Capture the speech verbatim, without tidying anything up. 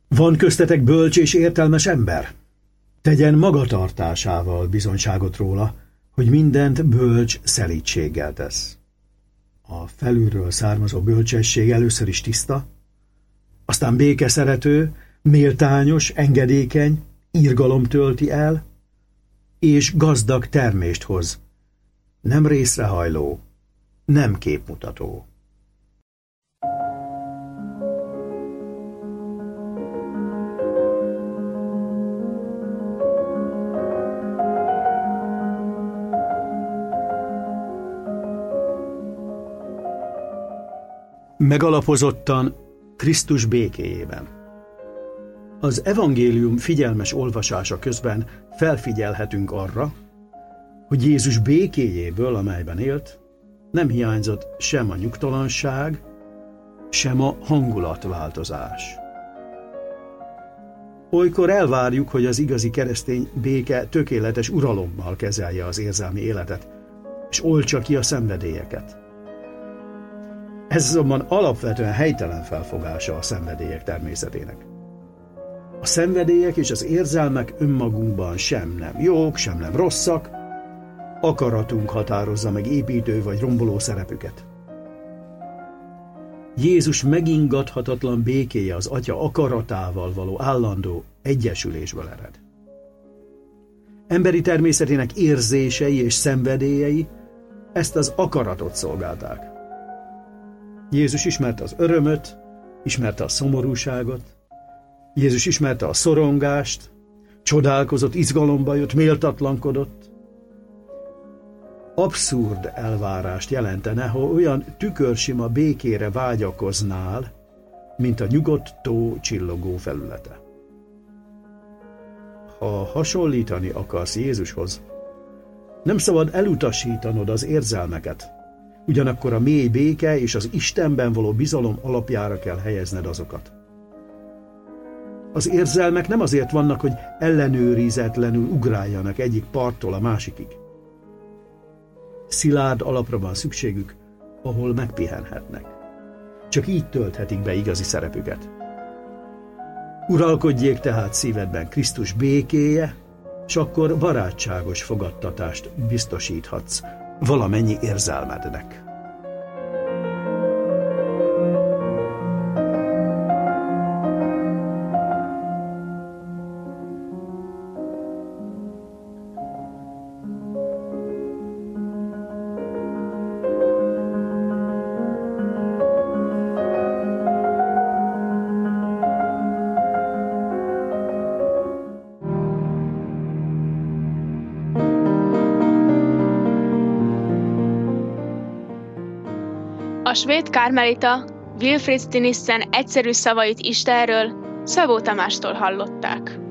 Van köztetek bölcs és értelmes ember? Tegyen magatartásával bizonyságot róla, hogy mindent bölcs szelídséggel tesz. A felülről származó bölcsesség először is tiszta, aztán békeszerető, méltányos, engedékeny, irgalom tölti el, és gazdag termést hoz, nem részrehajló, nem képmutató. Megalapozottan Krisztus békéjében. Az evangélium figyelmes olvasása közben felfigyelhetünk arra, hogy Jézus békéjéből, amelyben élt, nem hiányzott sem a nyugtalanság, sem a hangulatváltozás. Olykor elvárjuk, hogy az igazi keresztény béke tökéletes uralommal kezelje az érzelmi életet, és oltsa ki a szenvedélyeket. Ez azonban alapvetően helytelen felfogása a szenvedélyek természetének. A szenvedélyek és az érzelmek önmagunkban sem nem jók, sem nem rosszak, akaratunk határozza meg építő vagy romboló szerepüket. Jézus megingathatatlan békéje az Atya akaratával való állandó egyesülésből ered. Emberi természetének érzései és szenvedélyei ezt az akaratot szolgálták. Jézus ismerte az örömöt, ismerte a szomorúságot, Jézus ismerte a szorongást, csodálkozott, izgalomba jött, méltatlankodott. Abszurd elvárást jelentene, ha olyan tükörsima békére vágyakoznál, mint a nyugodt tó csillogó felülete. Ha hasonlítani akarsz Jézushoz, nem szabad elutasítanod az érzelmeket, ugyanakkor a mély béke és az Istenben való bizalom alapjára kell helyezned azokat. Az érzelmek nem azért vannak, hogy ellenőrizetlenül ugráljanak egyik parttól a másikig. Szilárd alapra van szükségük, ahol megpihenhetnek. Csak így tölthetik be igazi szerepüket. Uralkodjék tehát szívedben Krisztus békéje, és akkor barátságos fogadtatást biztosíthatsz valamennyi érzelmednek. A svéd kármelita Wilfrid Stinissen egyszerű szavait Istenről Szabó Tamástól hallották.